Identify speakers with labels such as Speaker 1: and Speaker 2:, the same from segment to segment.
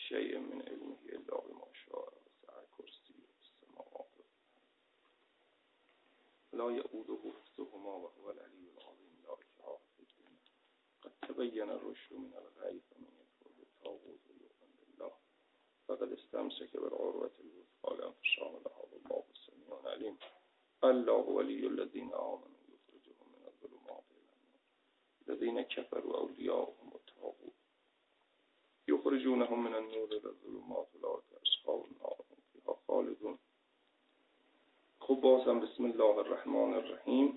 Speaker 1: شیء من علمه الا بما شاء وسع کرسیه السماوات لا یئوده حفظهما وهو العلی العظیم. لا اکراه فی الدین قد تبین الرشد من الغی فمن یکفر بالطاغوت ویؤمن بالله فقد استمسک بالعروة الوثقی لا انفصام لها والله السمیع العلیم. الله ولی الذین آمنوا یخرجهم من الظلمات الی النور الذین کفروا اولیاؤهم الطاغوت یخرجونهم من النور الی الظلمات اولئک اصحاب النار هم فیها خالدون. خب بازم بسم الله الرحمن الرحیم.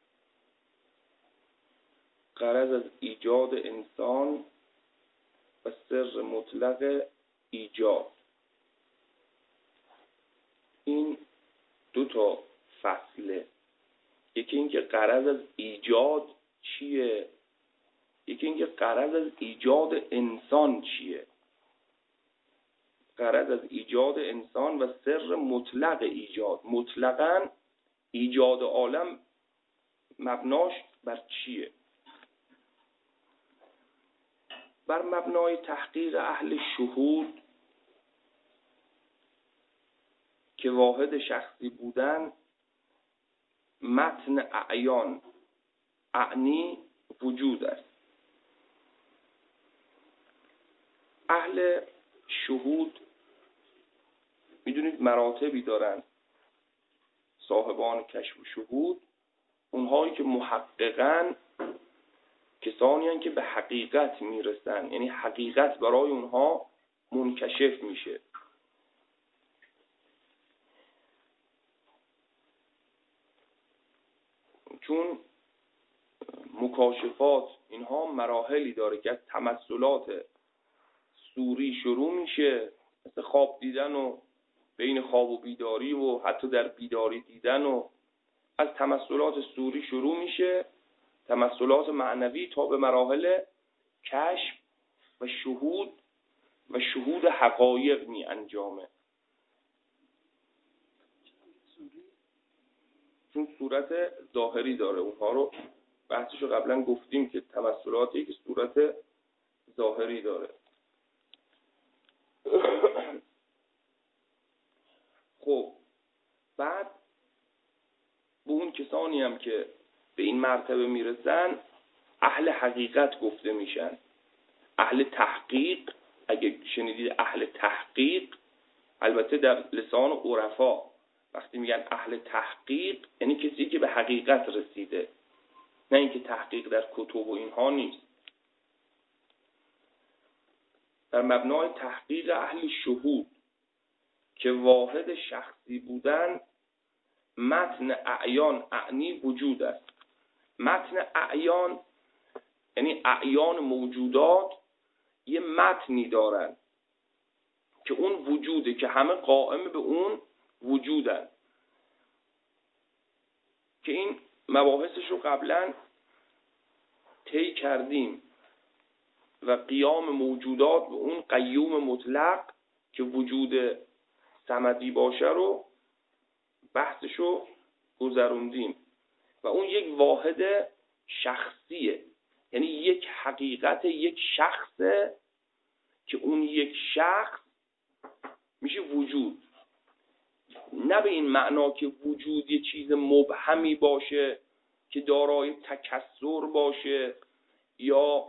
Speaker 1: غرض از ایجاد انسان و سر مطلق ایجاد، این دو تا فصله. یکی اینکه غرض از ایجاد چیه، یکی اینکه غرض از ایجاد انسان چیه. غرض از ایجاد انسان و سر مطلق ایجاد. مطلقاً ایجاد عالم مبناش بر چیه؟ بر مبنای تحقیق اهل شهود که واحد شخصی بودن متن اعیان اعنی وجود است. اهل شهود میدونید مراتبی دارن. صاحبان کشف و شهود اونهایی که محققاً کسانی هستند که به حقیقت میرسن، یعنی حقیقت برای اونها منکشف میشه. چون مکاشفات اینها مراحلی داره که از تمثلات صوری شروع میشه، مثل خواب دیدن و بین خواب و بیداری و حتی در بیداری دیدن، و از تمثلات صوری شروع میشه، تمثلات معنوی، تا به مراحل کشف و شهود حقایق می انجامه. چون صورت ظاهری داره، اونها رو بحثشو قبلا گفتیم که تمثلاتی که صورت ظاهری داره. خب بعد به اون کسانی هم که به این مرتبه میرسن اهل حقیقت گفته میشن. اهل تحقیق، اگه شنیدید اهل تحقیق، البته در لسان عرفا وقتی میگن اهل تحقیق یعنی کسی که به حقیقت رسیده، نه اینکه تحقیق در کتب و اینها نیست. در مبنای تحقیق اهل شهود که واحد شخصی بودن متن اعیان اعنی وجود است. متن اعیان یعنی اعیان موجودات یه متنی دارن که اون وجوده، که همه قائم به اون وجودن، که این مباحثش رو قبلا طی کردیم و قیام موجودات به اون قیوم مطلق که وجود صمدی باشه رو بحثش رو گذروندیم. و اون یک واحد شخصیه، یعنی یک حقیقت، یک شخصه که اون یک شخص میشه وجود. نه به این معنا که وجود یه چیز مبهمی باشه که دارای تکثر باشه، یا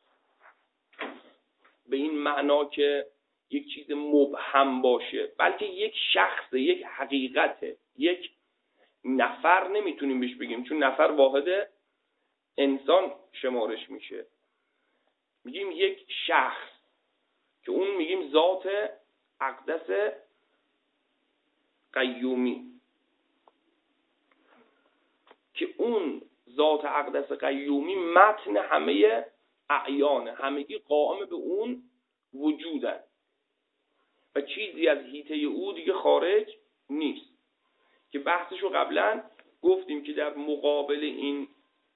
Speaker 1: به این معنا که یک چیز مبهم باشه، بلکه یک شخص، یک حقیقته. یک نفر نمیتونیم بهش بگیم، چون نفر واحد انسان شمارش میشه. میگیم یک شخص که اون میگیم ذات اقدس قیومی، که اون ذات اقدس قیومی متن همه اعیانه، همگی قائم به اون وجودن و چیزی از حیطه او دیگه خارج نیست. که بحثشو قبلا گفتیم که در مقابل این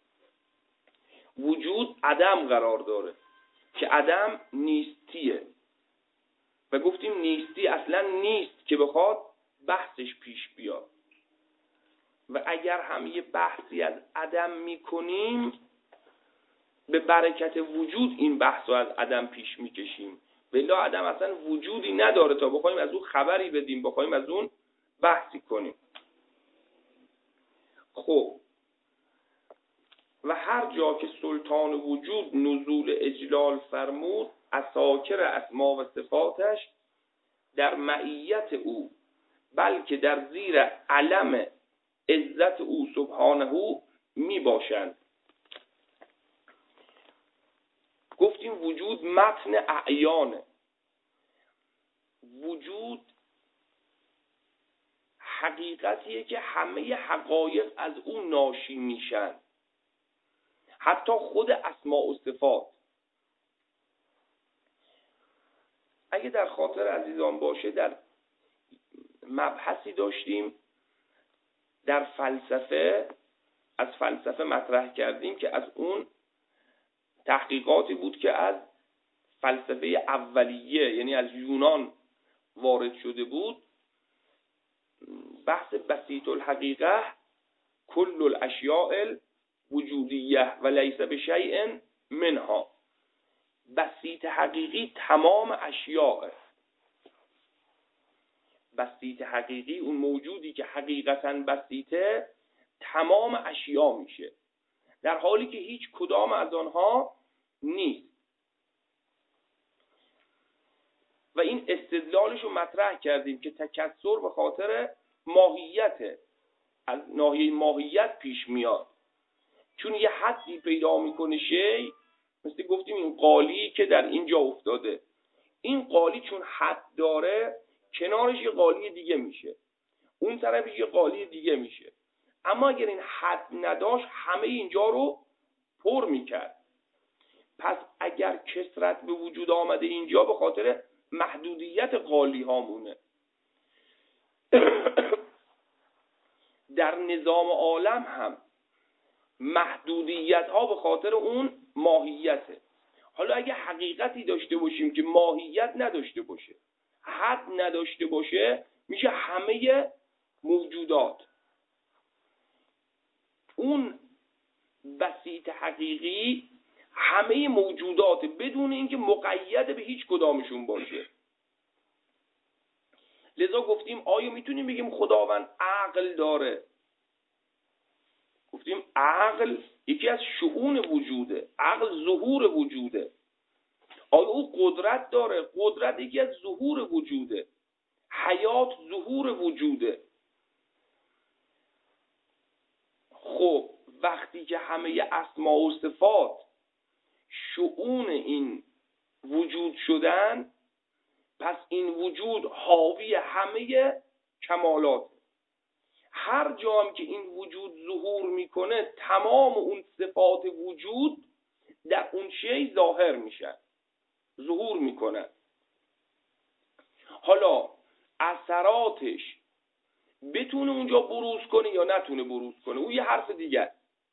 Speaker 1: وجود عدم قرار داره، که عدم نیستیه، و گفتیم نیستی اصلا نیست که بخواد بحثش پیش بیاد. و اگر هم یه بحثی از عدم میکنیم، به برکت وجود این بحث رو از عدم پیش میکشیم، بلا عدم اصلا وجودی نداره تا بخوایم از اون خبری بدیم، بخوایم از اون بحثی کنیم. خب و هر جا که سلطان وجود نزول اجلال فرمود، اساکر اسما و صفاتش در معیت او بلکه در زیر علم عزت او سبحانه می باشند. گفتیم وجود متن اعیانه، وجود حقیقتیه که همه حقایق از اون ناشی میشن، حتی خود اسماء و صفات. اگه در خاطر عزیزان باشه، در مبحثی داشتیم در فلسفه، از فلسفه مطرح کردیم که از اون تحقیقاتی بود که از فلسفه اولیه یعنی از یونان وارد شده بود. بحث بسیط الحقیقه کل الاشیاء الوجودیه و لیس بشیء منها. بسیط حقیقی تمام اشیاء، بسیط حقیقی اون موجودی که حقیقتا بسیطه تمام اشیاء میشه، در حالی که هیچ کدام از آنها نیست. و این استدلالش رو مطرح کردیم که تکثر به خاطر ماهیته، از ناحیه ماهیت پیش میاد، چون یه حدی پیدا میکنه شی، مثل گفتیم این قالی که در اینجا افتاده، این قالی چون حد داره کنارش یه قالی دیگه میشه، اون طرفش یه قالی دیگه میشه. اما اگر این حد نداشت همه اینجا رو پر میکرد. پس اگر کثرت به وجود آمده اینجا به خاطر محدودیت قالی هامونه. در نظام عالم هم محدودیت ها به خاطر اون ماهیته. حالا اگه حقیقتی داشته باشیم که ماهیت نداشته باشه، حد نداشته باشه، میشه همه موجودات. اون بسیط حقیقی همه موجودات بدون اینکه مقید به هیچ کدامشون باشه. لذا گفتیم آیا میتونیم بگیم خداوند عقل داره؟ گفتیم عقل یکی از شؤون وجوده، عقل ظهور وجوده. آیا او قدرت داره؟ قدرت یکی از ظهور وجوده، حیات ظهور وجوده. خب وقتی که همه اسما و صفات شؤون این وجود شدن، پس این وجود حاوی همه کمالات. هر جا هم که این وجود ظهور میکنه تمام اون صفات وجود در اون شی ظاهر میشن، ظهور میکنن. حالا اثراتش بتونه اونجا بروز کنه یا نتونه بروز کنه، اون یه حرف دیگه.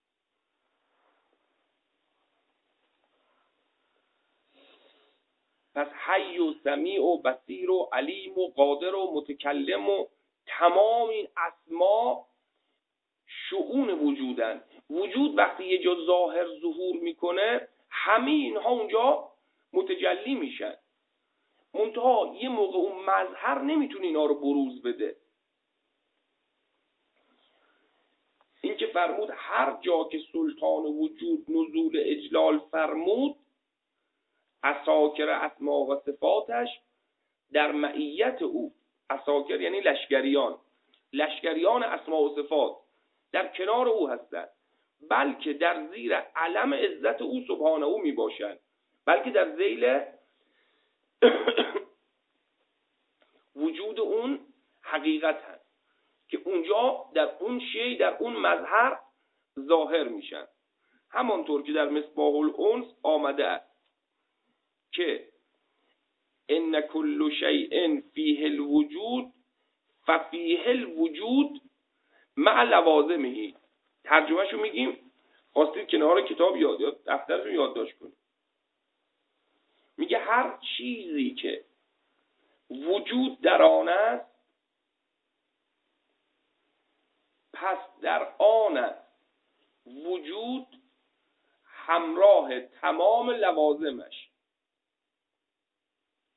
Speaker 1: پس حی و سمیع و بصیر و علیم و قادر و متکلم و تمام این اسما شؤون وجودن. وجود وقتی یه جا ظاهر ظهور میکنه همه اینها اونجا متجلی میشن، منتها یه موقع اون مظهر نمیتونه اینا رو بروز بده. این که فرمود هر جا که سلطان وجود نزول اجلال فرمود، اساکر اسما و صفاتش در معیت او. اساکر یعنی لشکریان، لشکریان اسما و صفات در کنار او هستند، بلکه در زیر علم عزت او سبحانه او می باشند، بلکه در ذیل وجود اون حقیقت هست که اونجا در اون شی، در اون مظهر ظاهر میشن. همانطور که در مصباح الانس آمده است که ان کل شیء فیه الوجود ففیه الوجود مع لوازمه. ترجمهشو میگیم، خواستید کنار کتاب یاد دفترتون یادداشت کنید. میگه هر چیزی که وجود در آن است پس در آن است وجود همراه تمام لوازمش.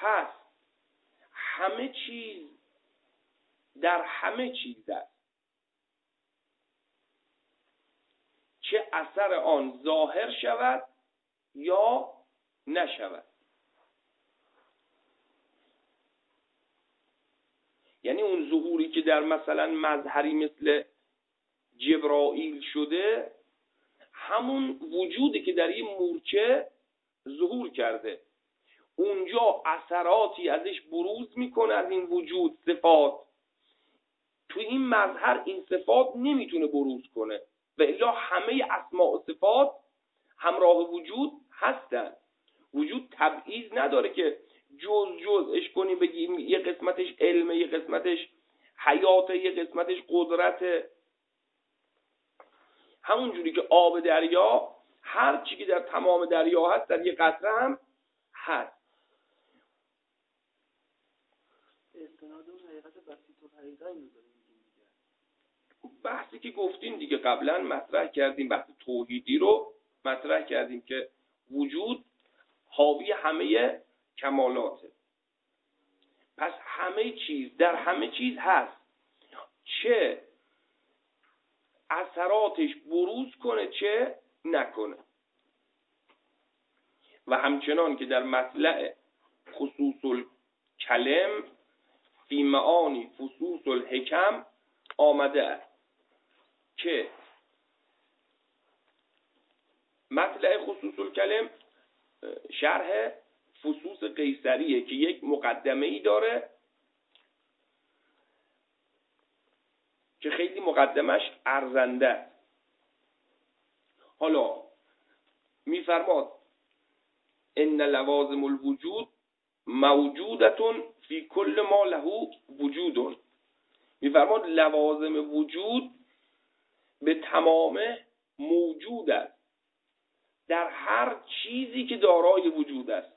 Speaker 1: هست. همه چیز در همه چیز است، چه اثر آن ظاهر شود یا نشود. یعنی اون ظهوری که در مثلا مظهری مثل جبرائیل شده، همون وجودی که در این مورچه ظهور کرده، اونجا اثراتی ازش بروز میکنه، از این وجود صفات. تو این مظهر این صفات نمیتونه بروز کنه، و الا همه اسماء و صفات همراه وجود هستن. وجود تبعیض نداره که جزش کنیم بگیم یه قسمتش علمه، یه قسمتش حیاته، یه قسمتش قدرته. همون جوری که آب دریا هر چی که در تمام دریا هست در یه قطره هم هست.
Speaker 2: استناد اون حقیقت بسیط و حقیقت
Speaker 1: بحثی که گفتیم دیگه قبلا مطرح کردیم، بحث توحیدی رو مطرح کردیم که وجود حاوی همه کمالاته. پس همه چیز در همه چیز هست، چه اثراتش بروز کنه چه نکنه. و همچنان که در مطلع خصوص الکلم فی معانی فصوص الحکم آمده است که مطلع خصوص الکلم شرح فصوص قیصریه که یک مقدمه ای داره که خیلی مقدمش ارزنده است. حالا میفرماد ان لوازم الوجود موجودتون فی کل ما له وجود. میفرماد لوازم وجود به تمام موجود است، در هر چیزی که دارای وجود است.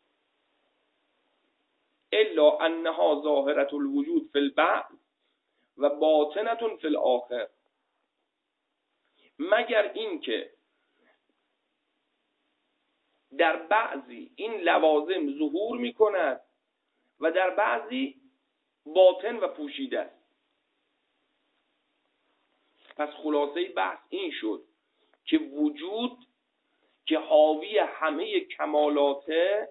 Speaker 1: الا انها ظاهرة الوجود فی البعض و باطنة فی الاخر، مگر این که در بعضی این لوازم ظهور می کند و در بعضی باطن و پوشیده است. پس خلاصه بحث این شد که وجود که حاوی همه کمالاته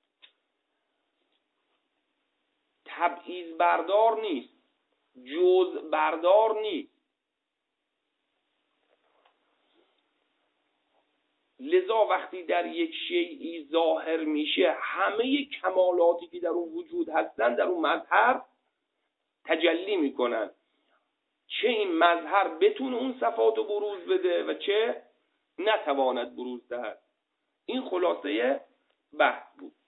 Speaker 1: تبعیض بردار نیست، جزء بردار نیست. لذا وقتی در یک شیئی ظاهر میشه، همه کمالاتی که در اون وجود هستن در اون مظهر تجلی میکنن، چه این مظهر بتونه اون صفات رو بروز بده و چه نتواند بروز دهد. این خلاصه بحث بود.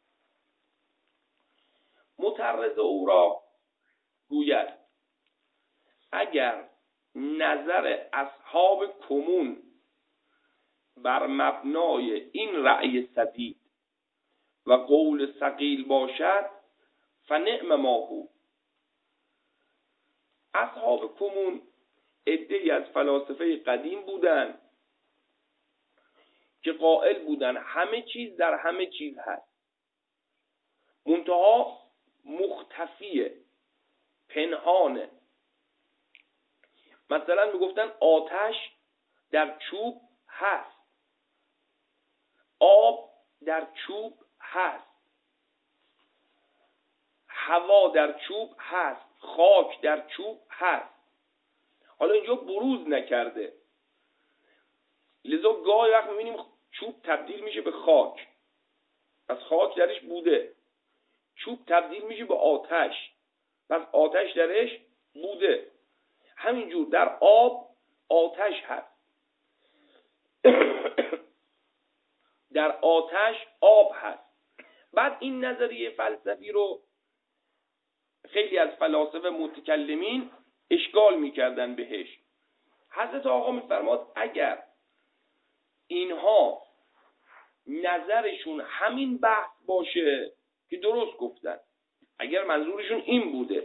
Speaker 1: مطرز او را گوید اگر نظر اصحاب کمون بر مبنای این رأی سدید و قول ثقیل باشد فنعم ما هو. اصحاب کمون عده‌ای از فلاسفه قدیم بودن که قائل بودن همه چیز در همه چیز هست، منتها مختفیه، پنهانه. مثلا میگفتن آتش در چوب هست، آب در چوب هست، هوا در چوب هست، خاک در چوب هست. حالا اینجا بروز نکرده، لذا گاهی وقت میبینیم چوب تبدیل میشه به خاک، پس خاک درش بوده. چوب تبدیل میشه به آتش، پس آتش درش بوده. همینجور در آب آتش هست، در آتش آب هست. بعد این نظریه فلسفی رو خیلی از فلاسفه متکلمین اشکال میکردن بهش. حضرت آقا میفرماد اگر اینها نظرشون همین بحث باشه که درست گفتن، اگر منظورشون این بوده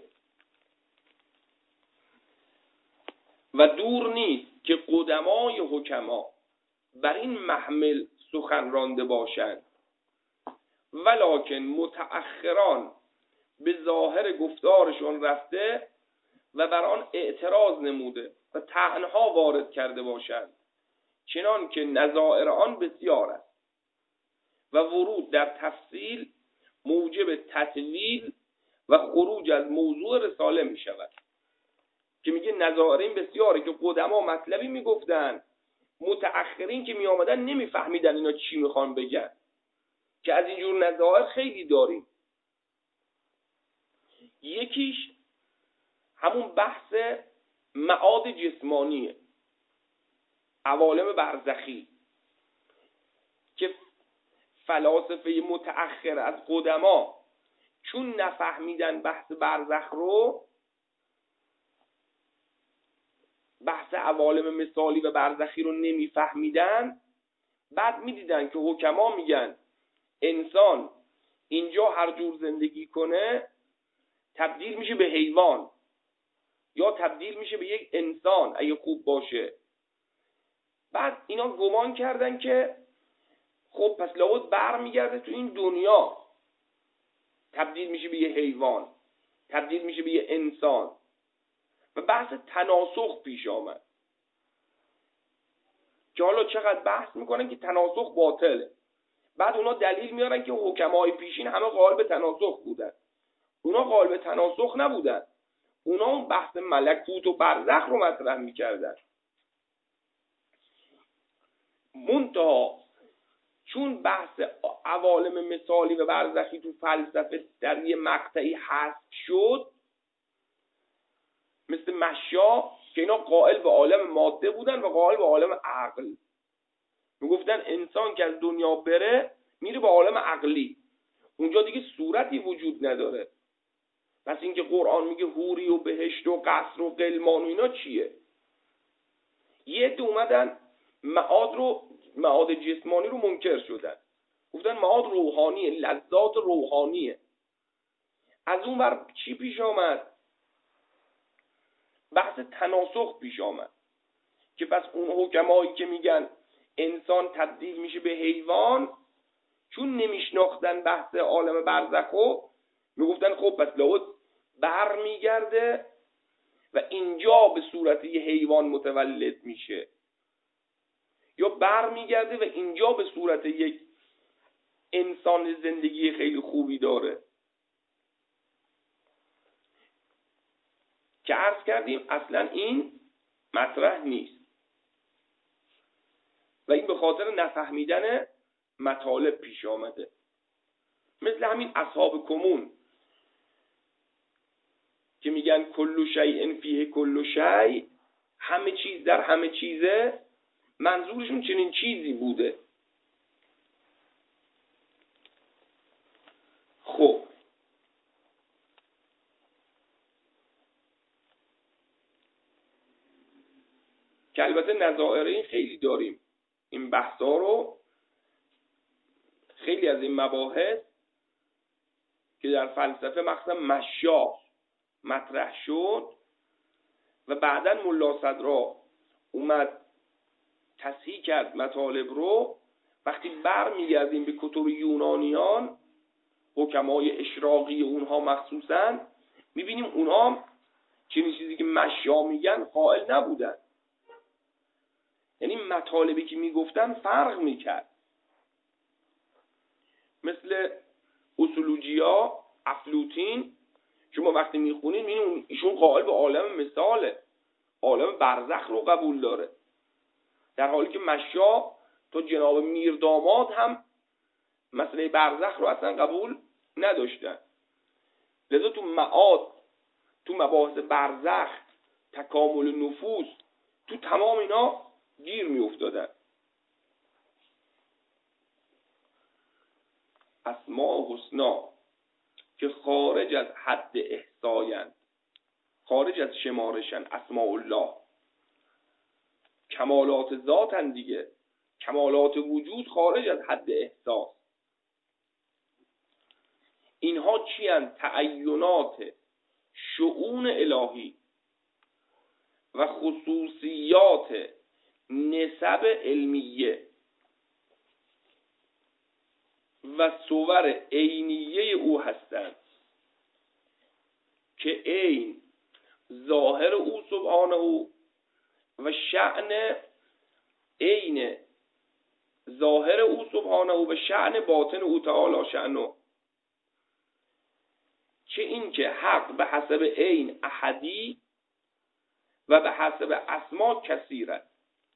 Speaker 1: و دور نیست که قدمای حکما بر این محمل سخن رانده باشند ولکن متأخران به ظاهر گفتارشون رفته و بر آن اعتراض نموده و طعنها وارد کرده باشند، چنان که نظائر آن بسیار است و ورود در تفصیل موجب تطویل و خروج از موضوع رساله می شود. که میگه نظائر این بسیاره که قدما مطلبی میگفتن، متأخرین که می آمدن نمیفهمیدن اینا چی میخوان بگن، که از اینجور نظائر خیلی داریم. یکیش همون بحث معاد جسمانیه، عوالم برزخی، که فلاسفه متأخر از قدما چون نفهمیدن بحث برزخ رو، بحث عوالم مثالی و برزخی رو نمیفهمیدن، بعد میدیدن که حکما میگن انسان اینجا هر جور زندگی کنه تبدیل میشه به حیوان یا تبدیل میشه به یک انسان اگه خوب باشه. بعد اینا گمان کردن که خب پس لابد برمیگرده تو این دنیا تبدیل میشه به یه حیوان، تبدیل میشه به یه انسان، و بحث تناسخ پیش آمد که حالا چقدر بحث میکنن که تناسخ باطله. بعد اونا دلیل میارن که حکمای پیشین همه قائل به تناسخ بودن. اونا قائل به تناسخ نبودن، اونا اون بحث ملکوت و برزخ رو مطرح میکردن. منتها چون بحث عوالم مثالی و برزخی تو فلسفه در یه مقطعی حذف شد، مثل مشا که اینا قائل به عالم ماده بودن و قائل به عالم عقل، میگفتن انسان که از دنیا بره میره به عالم عقلی، اونجا دیگه صورتی وجود نداره. پس اینکه قرآن میگه حوری و بهشت و قصر و غلمان و اینا چیه؟ یه عده اومدن معاد جسمانی رو منکر شدن، گفتن معاد روحانیه، لذات روحانیه. از اون ور چی پیش آمد؟ بحث تناسخ پیش آمد که پس اون حکمایی که میگن انسان تبدیل میشه به حیوان، چون نمیشناختن بحث عالم برزخو، میگفتن خب پس لابد بر میگرده و اینجا به صورت یه حیوان متولد میشه، یا بر میگرده و اینجا به صورت یک انسان زندگی خیلی خوبی داره. که عرض کردیم اصلا این مطرح نیست و این به خاطر نفهمیدن مطالب پیش آمده. مثل همین اصحاب کمون که میگن کل شیء فیه کل شیء، همه چیز در همه چیزه، منظورشون چنین چیزی بوده. خب که البته نظائر این خیلی داریم، این بحثا رو، خیلی از این مباحث که در فلسفه مخصوصا مشا مطرح شد و بعداً ملا صدرا اومد تصحیح کرد مطالب رو، وقتی بر میگردیم به کتب یونانیان، حکمای اشراقی اونها مخصوصاً، میبینیم اونها چنین چیزی که مشا میگن قائل نبودن. یعنی مطالبی که میگفتن فرق میکرد. مثل اصولوجیا افلوتین، شما وقتی میخونین میبینید ایشون قائل به عالم مثاله، عالم برزخ رو قبول داره، در حالی که مشا تا جناب میرداماد هم مسئله برزخ رو اصلا قبول نداشتن. لذا تو معاد، تو مباحث برزخ، تکامل نفوس، تو تمام اینا گیر می افتادن. اسماء حسنا که خارج از حد احصایند، خارج از شمارشن، اسماء الله کمالات ذاتن دیگه، کمالات وجود خارج از حد احساس. اینها چی هستند؟ تعینات شؤون الهی و خصوصیات نسب علمیه. و صور عینیه او هستند که عین ظاهر او سبحانه و شأن عین ظاهر او سبحانه و شأن باطن او تعالی شأنه. چه این که حق به حسب عین احدی و به حسب اسما کثیر است.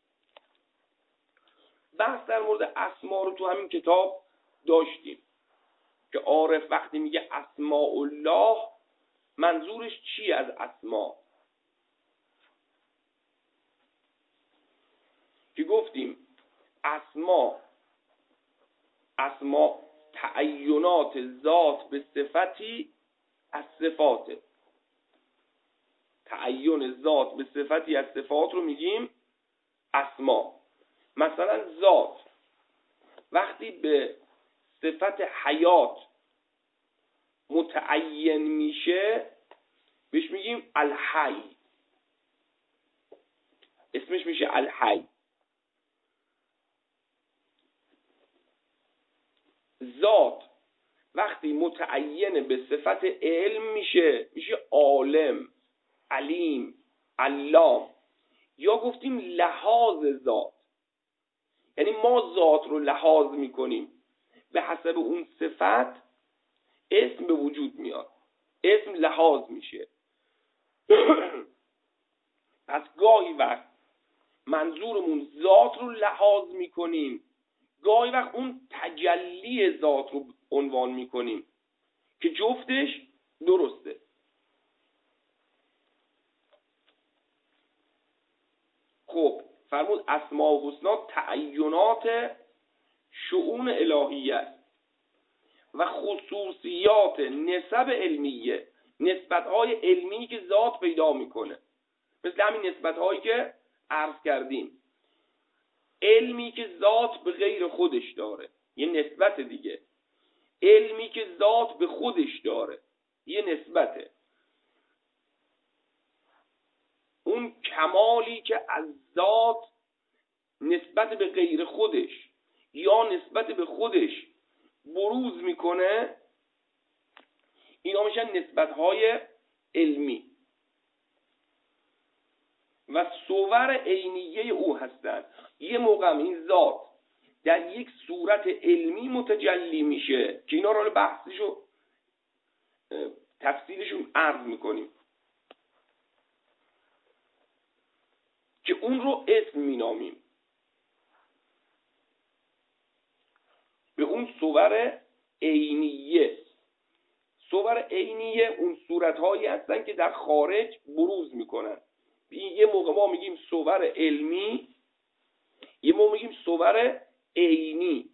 Speaker 1: بحث در مورد اسما رو تو همین کتاب داشتیم که عارف وقتی میگه اسماء الله منظورش چی از اسما، که گفتیم اسما تعینات ذات به صفتی از صفات، تعین ذات به صفتی از صفات رو میگیم اسما. مثلا ذات وقتی به صفت حیات متعین میشه بهش میگیم الحی، اسمش میشه الحی. ذات وقتی متعین به صفت علم میشه عالم، علیم، علام. یا گفتیم لحاظ ذات، یعنی ما ذات رو لحاظ میکنیم به حسب اون صفت اسم به وجود میاد، اسم لحاظ میشه. پس گاهی وقت منظورمون ذات رو لحاظ میکنیم، گاهی وقت اون تجلی ذات رو عنوان میکنیم که جفتش درسته. خب فرمود اسماء و حسنا تعینات شؤون الهیه است و خصوصیات نسب علمیه، نسبت‌های علمی که ذات پیدا میکنه، مثل همین نسبت‌هایی که عرض کردیم. علمی که ذات به غیر خودش داره یه نسبت دیگه، علمی که ذات به خودش داره یه نسبته. اون کمالی که از ذات نسبت به غیر خودش یا نسبت به خودش بروز میکنه، اینا میشن نسبت‌های علمی و صور عینیه او هستند. یه موقع این ذات در یک صورت علمی متجلی میشه که اینا رو بحثشو تفصیلشون عرض میکنیم که اون رو اسم مینامیم، به اون صور عینیه. صور عینیه اون صورتهایی هستن که در خارج بروز میکنن. یه موقع ما میگیم صور علمی، یه موقع میگیم صور عینی.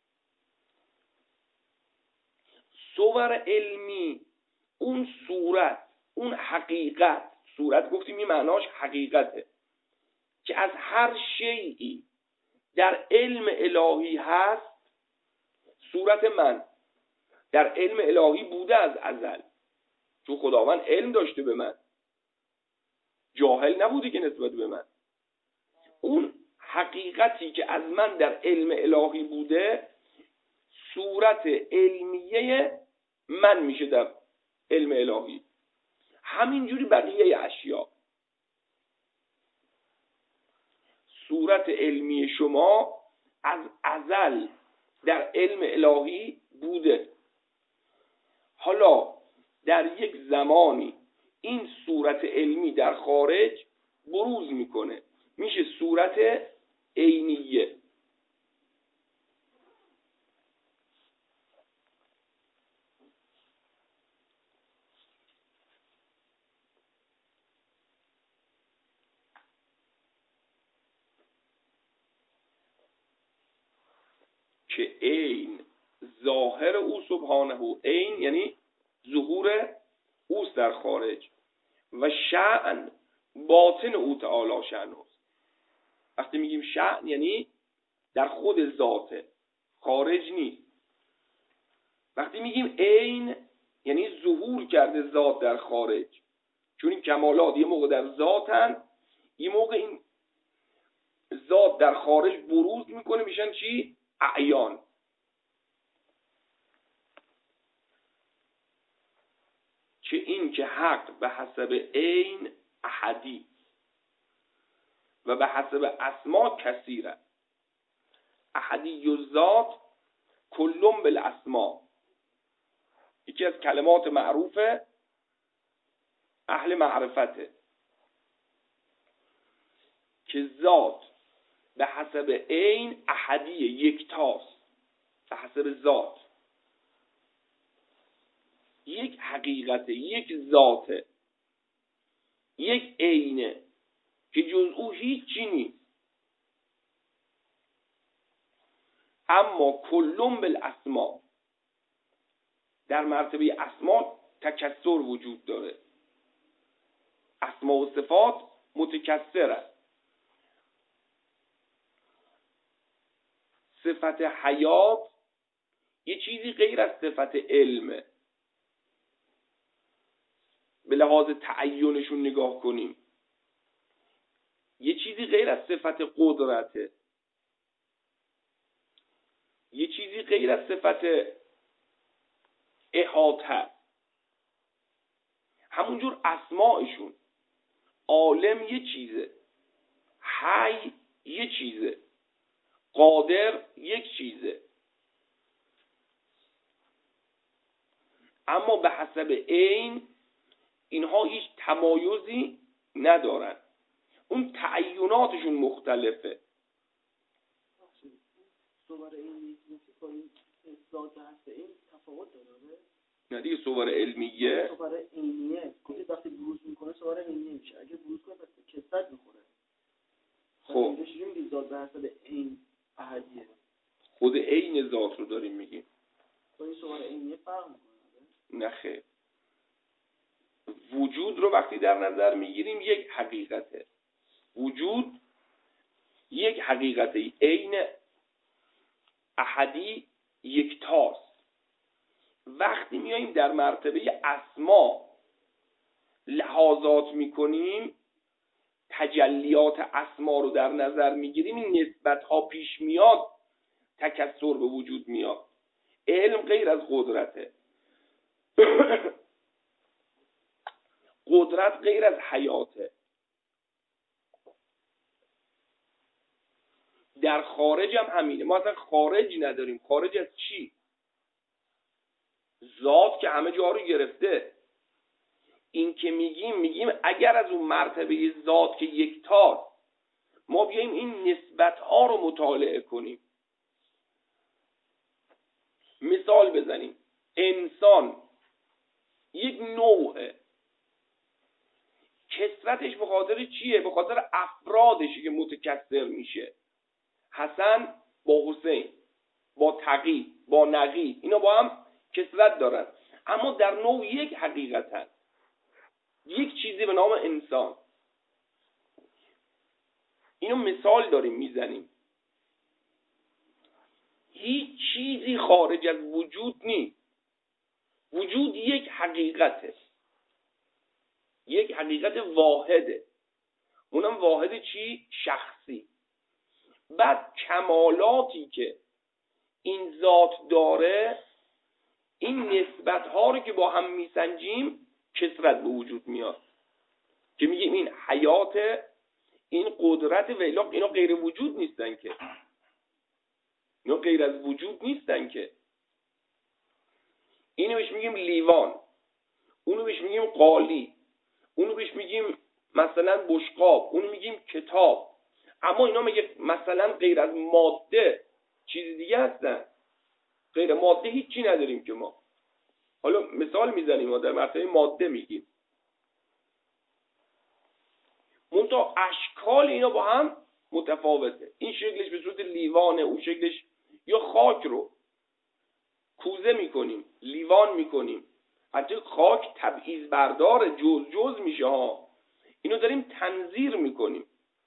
Speaker 1: صور علمی اون صورت، اون حقیقت، صورت گفتیم یه معناش حقیقته، که از هر شیئی در علم الهی هست. صورت من در علم الهی بوده از ازل، چون خداوند علم داشته به من، جاهل نبوده که نسبت به من. اون حقیقتی که از من در علم الهی بوده صورت علمیه من میشه در علم الهی. همینجوری بقیه اشیا. صورت علمی شما از ازل در علم الهی بوده، حالا در یک زمانی این صورت علمی در خارج بروز میکنه، میشه صورت عینیه. که عین ظاهر او سبحانه، عین یعنی ظهور اوست در خارج، و شأن باطن او تعالی شأنه. وقتی میگیم شأن یعنی در خود ذاته، خارج نیست. وقتی میگیم عین یعنی ظهور کرده ذات در خارج، چون این کمالات یه موقع در ذاتن، یه موقع این ذات در خارج بروز میکنه، میشن چی؟ اعیان. که این که حق به حسب عین احدی و به حسب اسما کثیره. احدی الذات کلم بالاسما، یکی از کلمات معروف اهل معرفته که ذات به حسب عین احدیه، یکتاست. به حسب ذات یک حقیقته، یک ذاته، یک عینه که جز او هیچی نیست. اما کلم بالاسما، در مرتبه اسما تکثر وجود داره. اسما و صفات متکثره. صفت حیات یه چیزی غیر از صفت علمه. به لحاظ تعینشون نگاه کنیم، یه چیزی غیر از صفت قدرته، یه چیزی غیر از صفت احاطه. همونجور اسماءشون، عالم یه چیزه، حی یه چیزه، قادر یک چیزه، اما به حسب عین اینها هیچ تمایزی ندارن. اون تعیناتشون مختلفه.
Speaker 2: صور این با این ذات هست این تفاوت داره؟
Speaker 1: نه دیگه صور علمیه،
Speaker 2: صور عینیه که وقتی بروز میکنه صور عینیه میشه. اگه بروز کنه پس کثرت میخوره.
Speaker 1: خب
Speaker 2: میگیم ذات به حسب عین احدیه.
Speaker 1: خود عین ذات رو داریم میگیم.
Speaker 2: با این صور عینیه فرق میکنه؟
Speaker 1: نه خیر. وجود رو وقتی در نظر میگیریم یک حقیقته. وجود یک حقیقته، عین احدی یکتاست. وقتی میاییم در مرتبه اسما لحاظات میکنیم، تجلیات اسما رو در نظر میگیریم، این نسبت ها پیش میاد، تکثر به وجود میاد. علم غیر از قدرته، قدرت غیر از حیاته. در خارج هم همینه. ما اصلا خارج نداریم. خارج از چی؟ ذات که همه جا رو گرفته. این که میگیم اگر از اون مرتبه ذات که یکتاست ما بیاییم این نسبت ها رو مطالعه کنیم، مثال بزنیم. انسان یک نوعه، کثرتش به خاطر چیه؟ به خاطر افرادشه که متکثر میشه. حسن با حسین، با تقی، با نقی، اینا با هم کثرت دارن، اما در نوع یک حقیقتن، یک چیزی به نام انسان. اینو مثال داریم میزنیم. هیچ چیزی خارج از وجود نیست. وجود یک حقیقته، یک حقیقت واحده. اونم واحد چی؟ شخصی. بعد کمالاتی که این ذات داره، این نسبت ها رو که با هم میسنجیم کثرت به وجود میاد، که میگیم این حیات، این قدرت، و اینا غیر وجود نیستن که، اینا غیر از وجود نیستن که. اینو بهش میگیم لیوان، اونو بهش میگیم قالی، اونو بهش میگیم مثلا بشقاب، اونو میگیم کتاب. اما اینا میگه مثلا غیر از ماده چیز دیگه هستن. غیر ماده هیچی نداریم که ما. حالا مثال میزنیم، ما در مرتبه ماده میگیم. منتها اشکال اینا با هم متفاوته. این شکلش به صورت لیوانه، اون شکلش، یا خاک رو کوزه میکنیم، لیوان میکنیم، حتی خاک تبعیض بردار، جز میشه ها. اینو داریم تنظیر میکنیم.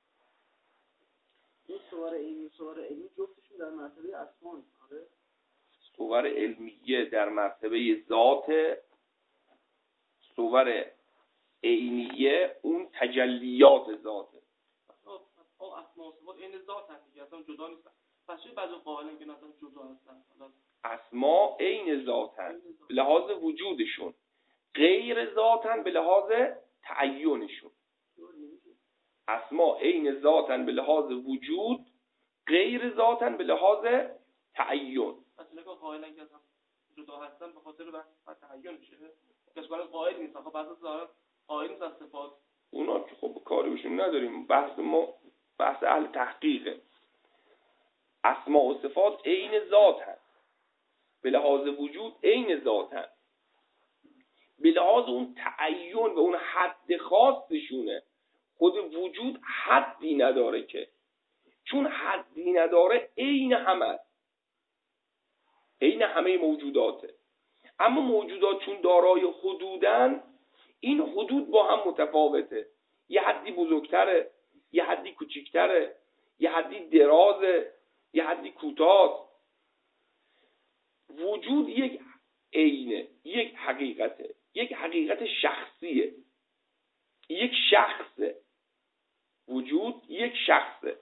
Speaker 2: این صور علمی جفتشون در مرتبه اسمان. آره،
Speaker 1: صور علمیه در مرتبه ذات، صور عینیه اون تجلیات ذاته.
Speaker 2: اسما و صفات این ذات هست که اصلا جدا نیستن. پس چه بعضی قائلن که اصلا جدا هستن؟
Speaker 1: اسما عین ذات هست لحاظ وجودشون، غیر ذاتن به لحاظ تعینشون. اسما عین ذاتن به لحاظ وجود، غیر ذاتن به لحاظ تعین.
Speaker 2: مثلا که قائلن که اصلا جدا هستن به خاطر بحث تعین میشه. کس برای قائل نیست. خب بعضی ظاهرا قائل نیست از صفات.
Speaker 1: اونا که خب کاری بهشون نداریم. بحث ما بحث اهل تحقیقه. اسما و صفات عین ذاتن، به لحاظ وجود عین ذاتن، به لحاظ اون تعین و اون حد خاصشونه. خود وجود حدی نداره، که چون حدی نداره عین همه، عین همه موجوداته. اما موجودات چون دارای حدودن، این حدود با هم متفاوته. یه حدی بزرگتره، یه حدی کوچیکتره، یه حدی درازه، یه حدی کوتاه. وجود یک عینه، یک حقیقته، یک حقیقت شخصیه، یک شخصه. وجود یک شخصه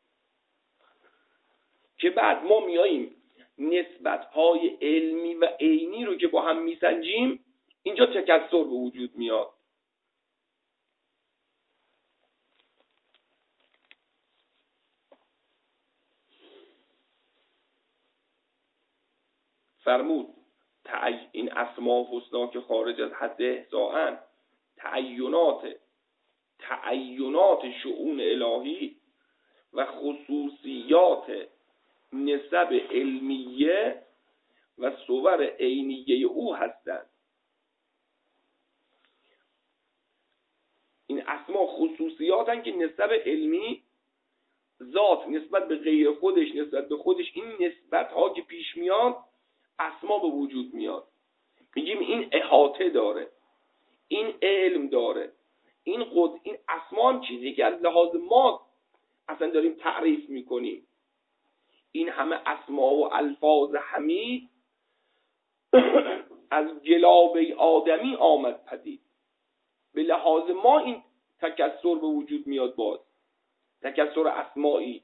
Speaker 1: که بعد ما میاییم نسبت‌های علمی و عینی رو که با هم میسنجیم، اینجا تکثر به وجود میاد. فرمود این اسماء و حسنا که خارج از حد احصاءن، تعینات شؤون الهی و خصوصیات نسب علمیه و صور عینیه او هستند. این اسما خصوصیاتن که نسب علمی، ذات نسبت به غیر خودش، نسبت به خودش، این نسبت ها که پیش میاد اسما به وجود میاد. میگیم این احاطه داره، این علم داره، این اسما هم چیزی که از لحاظ ما اصلا داریم تعریف میکنیم. این همه اسما و الفاظ حمید از جلابه آدمی آمد پدید. به لحاظ ما این تکثر به وجود میاد. باز تکثر اسمایی،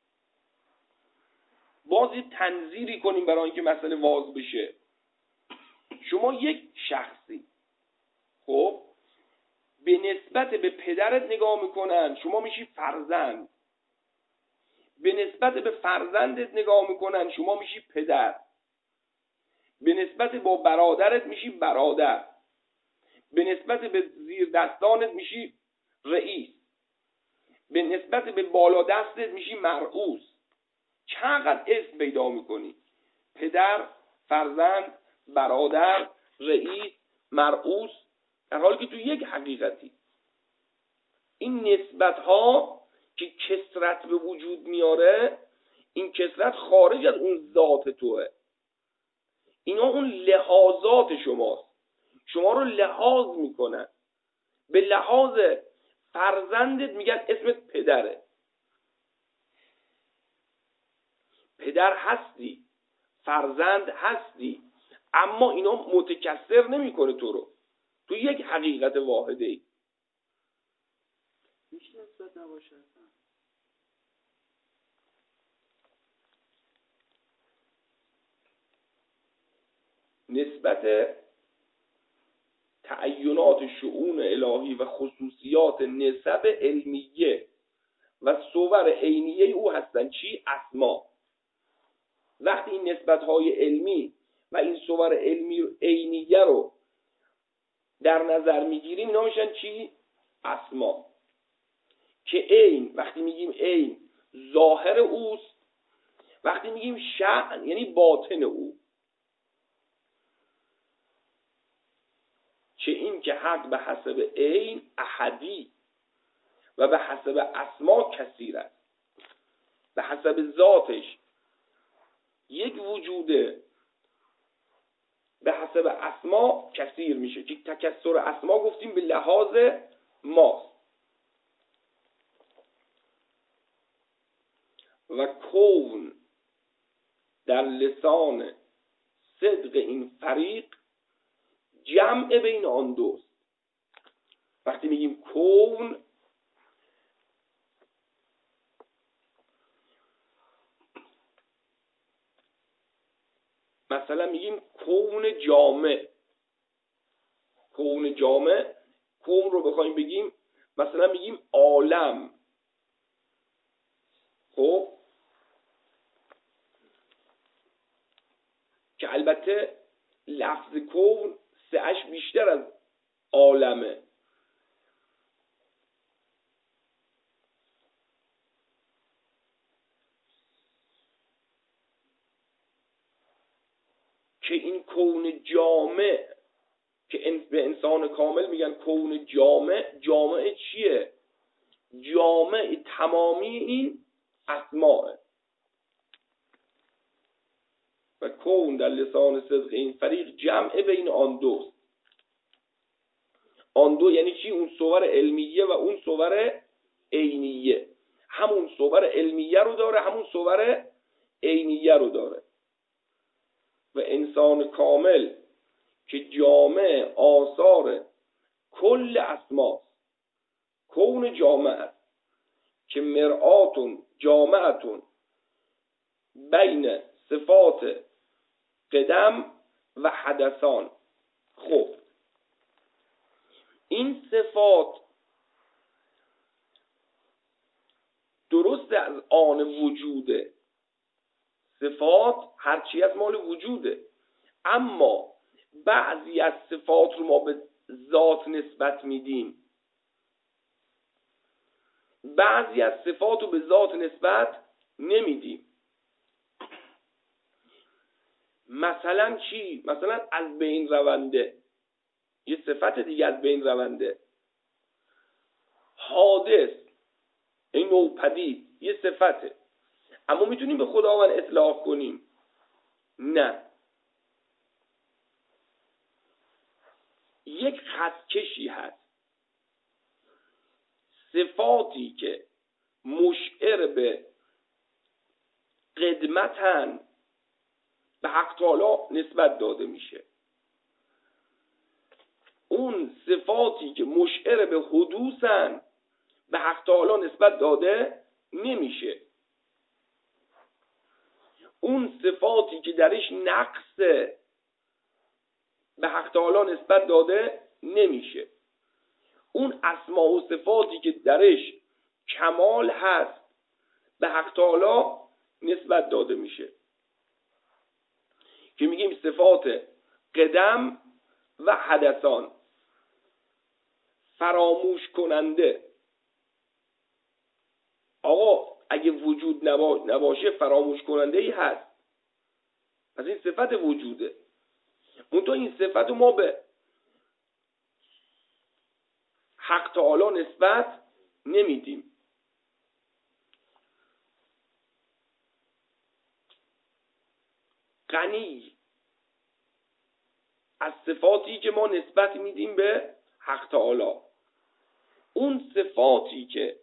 Speaker 1: باز یه تنظیری کنیم برای اینکه مسئله واضح بشه. شما یک شخصی، خب به نسبت به پدرت نگاه میکنن، شما میشی فرزند. به نسبت به فرزندت نگاه میکنن، شما میشی پدر. به نسبت با برادرت میشی برادر. به نسبت به زیر دستانت میشی رئیس. به نسبت به بالا دستت میشی مرؤوس. چقدر اسم پیدا میکنی؟ پدر، فرزند، برادر، رئیس، مرؤوس، در حالی که تو یک حقیقتی. این نسبت ها که کثرت به وجود میاره، این کثرت خارج از اون ذات توه. اینا اون لحاظات شماست. شما رو لحاظ میکنن. به لحاظ فرزندت میگن اسمت پدره. پدر هستی، فرزند هستی، اما اینا متکثر نمیکنه تو رو. تو یک حقیقت واحده ای.
Speaker 2: میشه نسبت نباشه.
Speaker 1: نسبت تعینات شؤون الهی و خصوصیات نسب علمیه و صور عینیه او هستن. چی؟ اسما. وقتی این نسبت‌های علمی و این صور علمی عینیه رو در نظر میگیریم، اینا میشن چی؟ اسما. که عین، وقتی میگیم عین ظاهر اوست، وقتی میگیم شأن یعنی باطن او. چه این که حق به حسب عین احدی و به حسب اسما کثیر است. به حسب ذاتش یک وجوده، به حسب اسما کثیر میشه. که تکثر اسما گفتیم به لحاظ ماست. و کون در لسان صدق این فریق جمع بین آن دوست. وقتی میگیم کون، مثلا میگیم کون جامع. کون جامع، کون رو بخوایم بگیم مثلا میگیم عالم. خب که البته لفظ کون سعش بیشتر از عالمه. که این کون جامع که به انسان کامل میگن کون جامع، جامع چیه؟ جامع تمامی این اسماء. و کون در لسان صدق این فریق جمع بین آن دوست. آن دو یعنی چی؟ اون صور علمیه و اون صور عینیه. همون صور علمیه رو داره، همون صور عینیه رو داره. و انسان کامل که جامع آثار کل اسماست، کون جامع است که مرآتون جامعتون بین صفات قدم و حدثان. خب این صفات درست از آن وجوده، صفات هرچی از مال وجوده، اما بعضی از صفات رو ما به ذات نسبت میدیم، بعضی از صفات رو به ذات نسبت نمیدیم. مثلا چی؟ مثلا از بین رونده، یه صفت دیگه از بین رونده. حادث، این نوپدید، یه صفته، اما میتونیم به خداوند اطلاق کنیم؟ نه. یک خطکشی هست، صفاتی که مشعر به قدمتن به حق تعالی نسبت داده میشه. اون صفاتی که مشعر به حدوثن به حق تعالی نسبت داده نمیشه. اون صفاتی که درش نقص به حق تعالی نسبت داده نمیشه. اون اسماء و صفاتی که درش کمال هست به حق تعالی نسبت داده میشه، که میگیم صفات قدم و حدثان. فراموش کننده، آقا اگه وجود نباشه فراموش کننده ای هست، پس این صفت وجوده. منتها این صفت رو ما به حق تعالی نسبت نمیدیم. غنی، از صفاتی که ما نسبت میدیم به حق تعالی. اون صفاتی که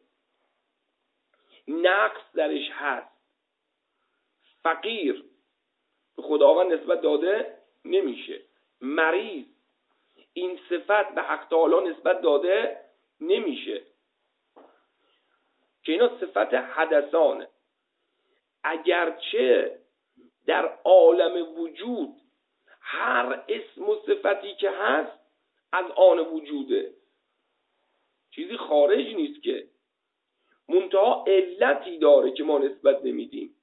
Speaker 1: نقص درش هست، فقیر، به خداوند نسبت داده نمیشه. مریض، این صفت به حق تعالی نسبت داده نمیشه، که اینا صفت حدثانه. اگرچه در عالم وجود هر اسم و صفتی که هست از آن وجوده، چیزی خارج نیست، که منتها علتی داره که ما نسبت نمیدیم.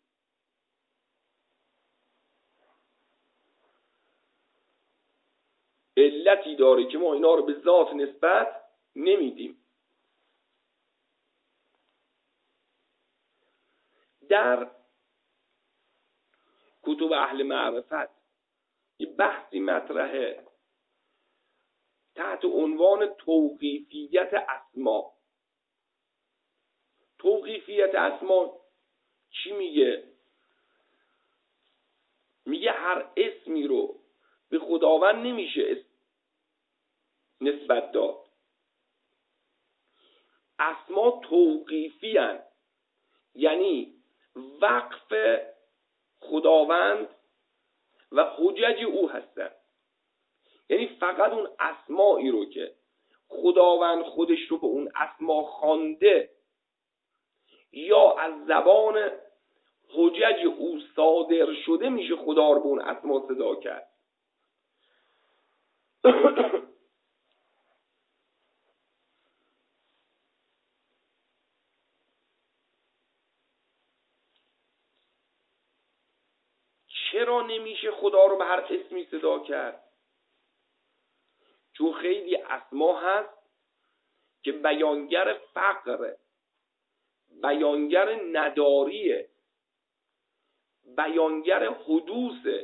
Speaker 1: علتی داره که ما اینا رو به ذات نسبت نمیدیم. در کتب اهل معرفت یه بحثی مطرحه تحت عنوان توقیفیت اسما. توقیفیت اسما چی میگه؟ میگه هر اسمی رو به خداوند نمیشه نسبت داد. اسما توقیفی هستند، یعنی وقف خداوند و حجج او هستند. یعنی فقط اون اسمایی رو که خداوند خودش رو به اون اسما خوانده یا از زبان حجج او صادر شده میشه خدا رو به اون اسما صدا کرد. چرا نمیشه خدا رو به هر اسمی صدا کرد؟ چون خیلی اسما هست که بیانگر فقر، بیانگر نداریه، بیانگر حدوث،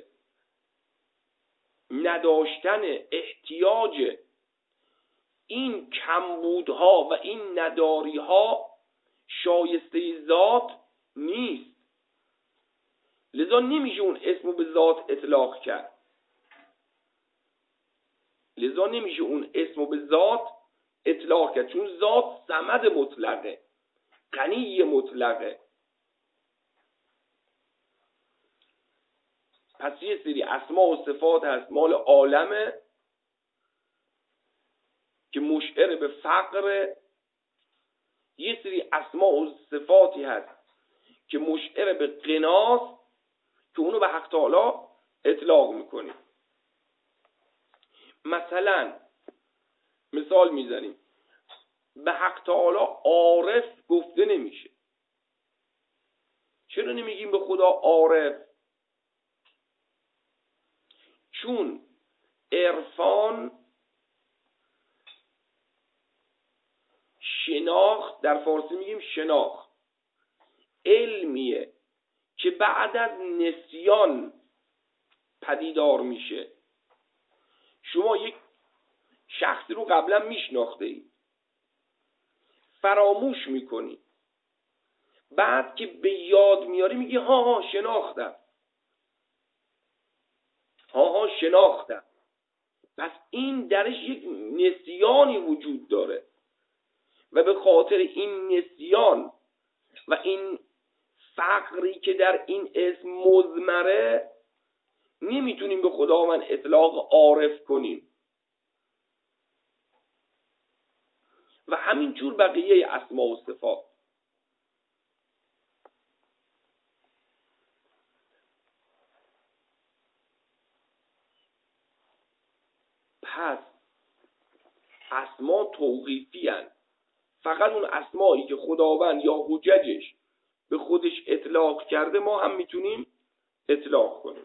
Speaker 1: نداشتن، احتیاج. این کمبودها و این نداریها شایسته ذات نیست، لذا نمیشه اون اسمو به ذات اطلاق کرد. چون ذات صمد مطلقه، غنی مطلقه. پس یه سری اسما و صفات هست مال عالمه که مشعر به فقر، یه سری اسما و صفاتی هست که مشعر به غناست که اونو به حق تعالی اطلاق میکنیم. مثلا مثال میزنیم، به حق تعالی عارف گفته نمیشه. چرا نمیگیم به خدا عارف؟ چون عرفان، شناخت، در فارسی میگیم شناخت، علمیه که بعد از نسیان پدیدار میشه. شما یک شخصی رو قبلا میشناخته اید، فراموش میکنی، بعد که به یاد میاری میگی ها شناختم، شناختم. پس این درش یک نسیانی وجود داره و به خاطر این نسیان و این فقری که در این اسم مضمره نمیتونیم به خداوند اطلاق عارف کنیم. و همینجور بقیه اسما و صفات. پس اسما توقیفی هستند. فقط اون اسمایی که خداوند یا حججش به خودش اطلاق کرده ما هم میتونیم اطلاق کنیم.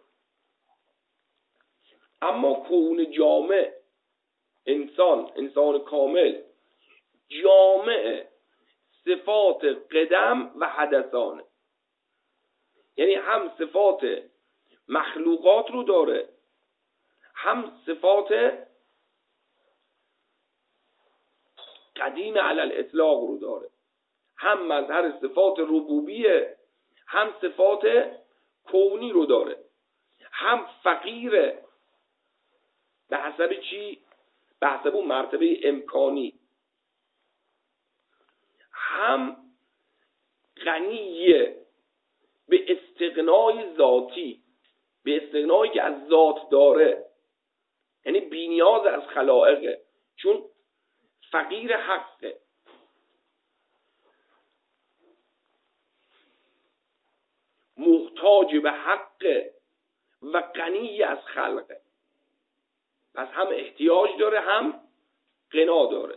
Speaker 1: اما کون جامع، انسان کامل، جامع صفات قدم و حدثانه، یعنی هم صفات مخلوقات رو داره، هم صفات قدیم علی الاطلاق رو داره، هم مظهر صفات ربوبیه، هم صفات کونی رو داره، هم فقیره به حسب چی؟ به حسب اون مرتبه امکانی، هم غنیه به استغنای ذاتی، به استغنایی که از ذات داره، یعنی بی‌نیاز از خلائقه، چون فقیر حقه. محتاج به حق و غنی از خلقه. پس هم احتیاج داره هم غنا داره.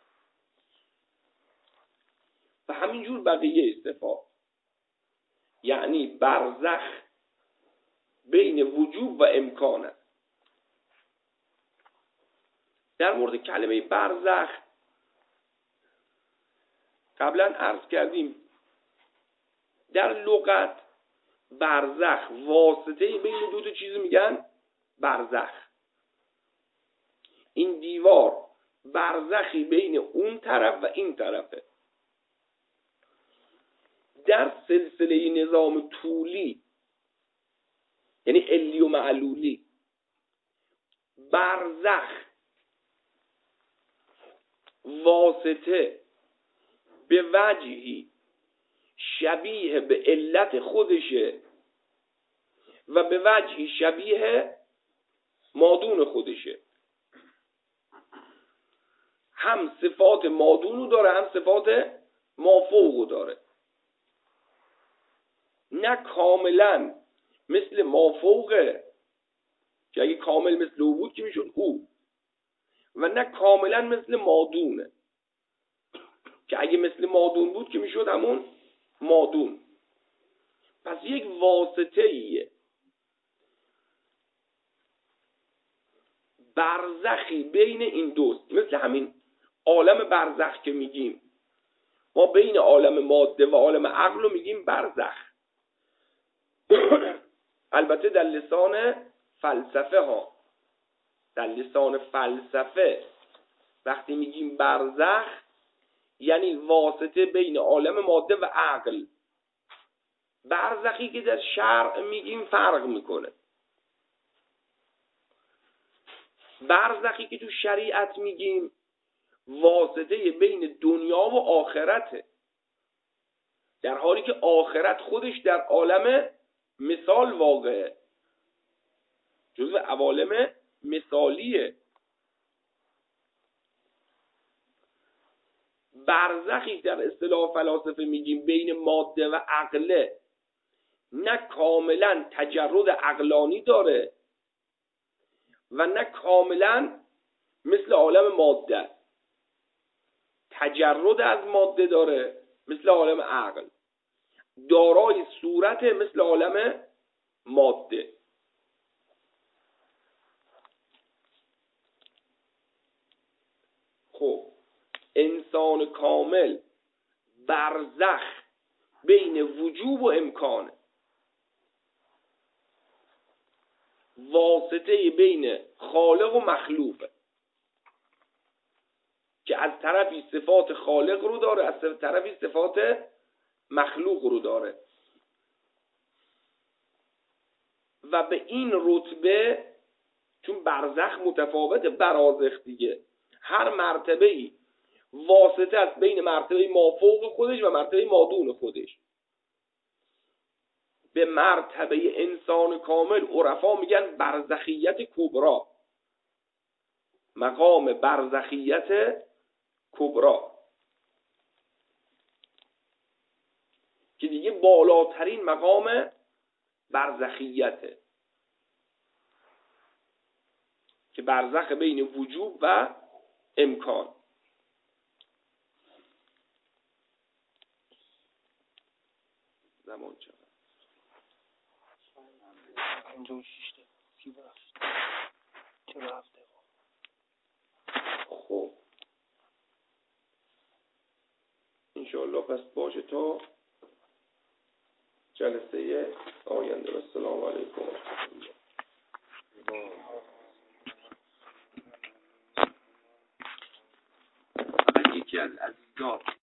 Speaker 1: و همینجور بقیه صفات، یعنی برزخ بین وجوب و امکان است. در مورد کلمه برزخ قبلا عرض کردیم، در لغت برزخ واسطه بین دو تا چیز میگن برزخ. این دیوار برزخی بین اون طرف و این طرفه. در سلسله نظام طولی، یعنی علی و معلولی، برزخ واسطه به وجهی شبیه به علت خودشه و به وجهی شبیه مادون خودشه. هم صفات مادونو داره هم صفات مافوقو داره. نه کاملا مثل مافوقه که اگه کامل مثل او بود که میشد او، و نه کاملا مثل مادونه که اگه مثل مادون بود که میشد همون مادون. پس یک واسطه ایه برزخی بین این دوست، مثل همین عالم برزخ که میگیم ما بین عالم ماده و عالم عقل رو میگیم برزخ. البته در لسان فلسفه ها، در لسان فلسفه وقتی میگیم برزخ یعنی واسطه بین عالم ماده و عقل. برزخی که در شرع میگیم فرق میکنه. برزخی که تو شریعت میگیم واسطه بین دنیا و آخرته، در حالی که آخرت خودش در عالم مثال واقعه، جزو عوالم مثالیه. برزخی در اصطلاح فلاسفه میگیم بین ماده و عقله، نه کاملا تجرد عقلانی داره و نه کاملا مثل عالم ماده تجرد از ماده داره مثل عالم عقل، دارای صورت مثل عالم ماده. خب انسان کامل برزخ بین وجوب و امکانه، واسطه بین خالق و مخلوقه که از طرفی صفات خالق رو داره، از طرفی صفات مخلوق رو داره و به این رتبه، چون برزخ متفاوت برازخ دیگه، هر مرتبه‌ای واسطه است بین مرتبه مافوق خودش و مرتبه مادون خودش. به مرتبه انسان کامل عرفا میگن برزخیت کبرا، مقام برزخیت کبرا که دیگه بالاترین مقام برزخیته، که برزخ بین وجوب و امکان. زمان چقدر؟
Speaker 2: 56 دقیقه.
Speaker 1: خب انشاءالله پس باشه تا جلسه آینده. السلام علیکم. یکی از عزیزان